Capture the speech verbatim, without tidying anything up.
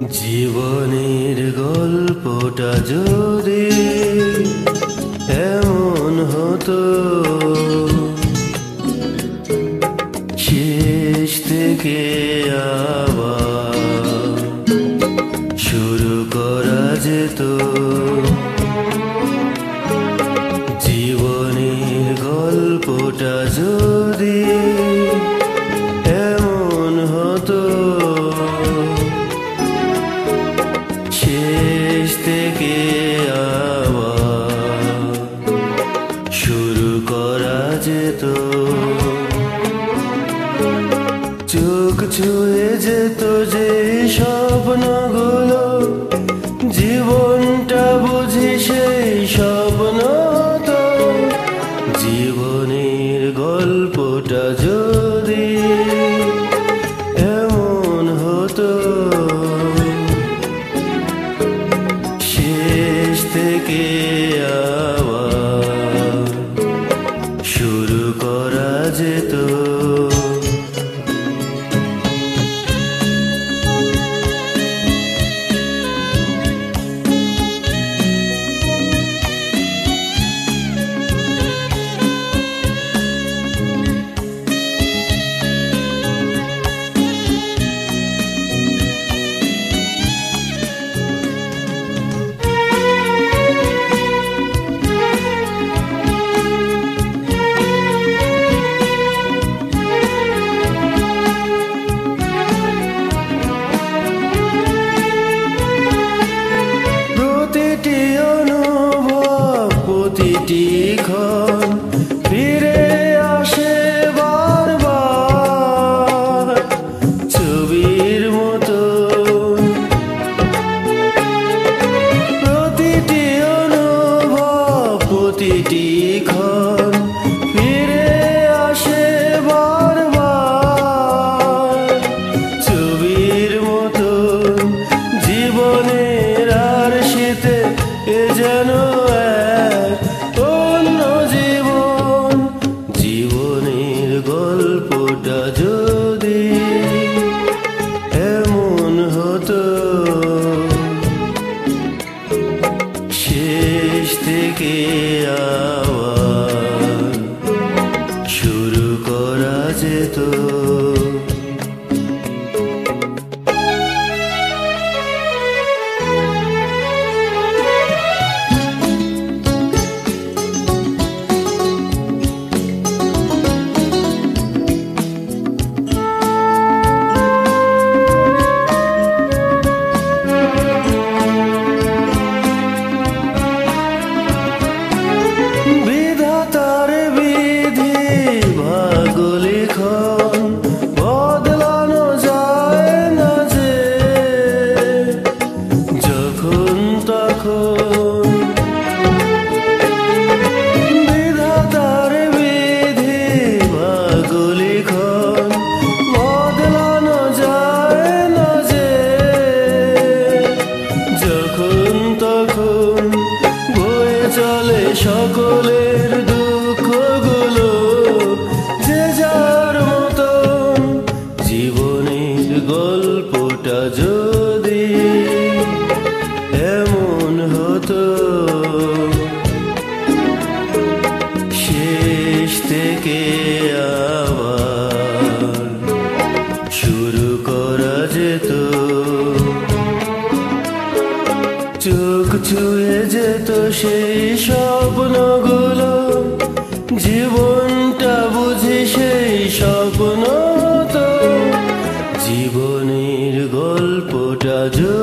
জীবনের গল্পটা যদি এমন হতো, শেষ থেকে আবার শুরু করা যেত। জীবনের গল্পটা যদি এমন হতো, শেষ থেকে আবার শুরু করা যেত। চোখ ছুঁয়ে যেত যে স্বপ্নগুলো, জীবনটা বুঝি সেই স্বপ্ন তো। জীবনের গল্পটা যদি এমন হতো, শেষ থেকে আবার শুরু করা যেত। প্রতিটি অনুভব, প্রতিটি ক্ষণ ফিরে আসে বারবার ছবির মতো। প্রতিটি অনুভব, প্রতিটি ক্ষণ ফিরে আসে বারবার ছবির মতো। জীবনের আর শীতে এ যেন এক অন্য জীবন। জীবনের গল্পটা যদি এমন হতো, শেষ থেকে আবার শুরু করা যেত। বিধাতার বিধি ভাগ্য লিখন বদলানো যায় না যে যখন তখন। বিধাতার বিধি ভাগ্য লিখন বদলানো যায় না যে যখন তখন। বয়ে চলে সকলের দুঃখগুলো যে যার মতন। জীবনের গল্পটা যদি এমন হতো, শেষ থেকে আবার শুরু করা যেত। চোখ ছুঁয়ে যেত সেই স্বপ্নগুলো, জীবনটা বুঝি সেই স্বপ্ন তো। জীবনের গল্পটা